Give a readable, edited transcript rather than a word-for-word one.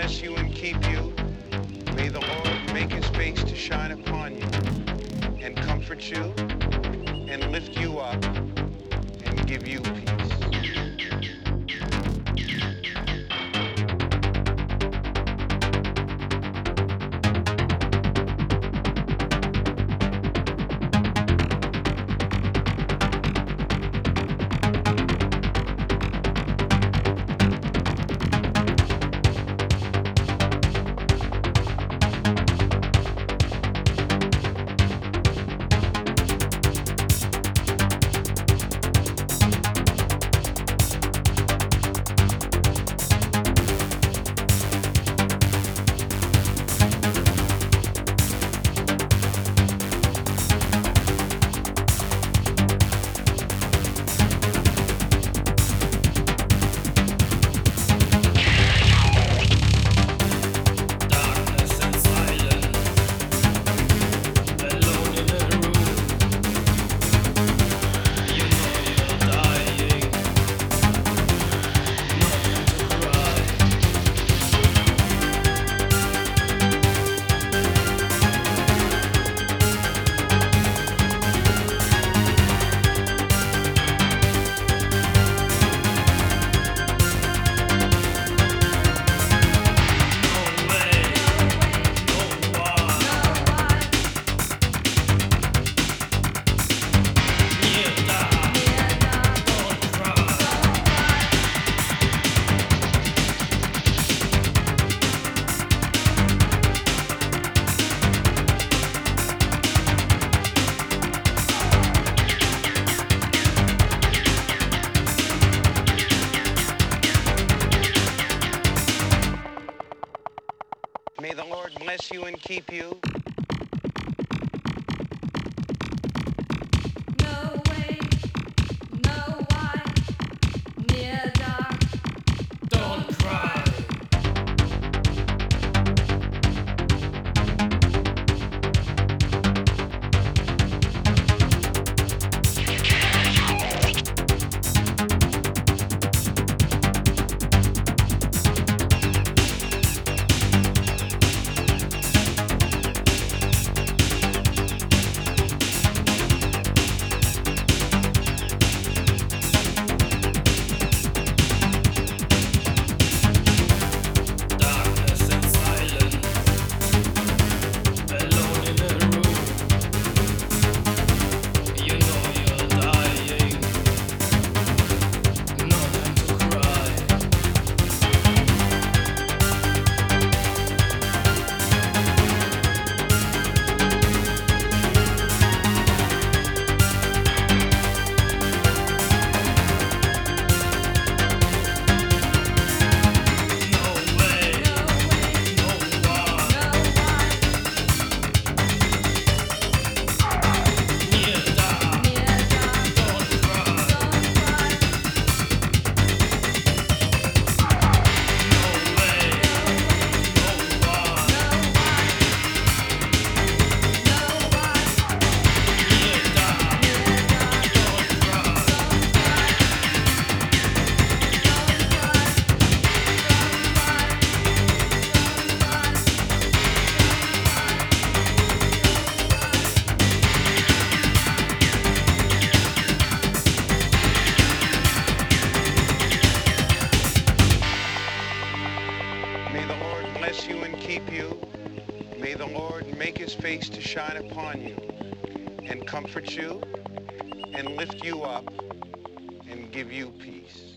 bless you and keep you. May the Lord make his face to shine upon you and comfort you and lift you up and give you peace. May the Lord bless you and keep you. No way, no why, near dark. Don't cry. May the Lord bless you and keep you. May the Lord make his face to shine upon you and comfort you and lift you up and give you peace.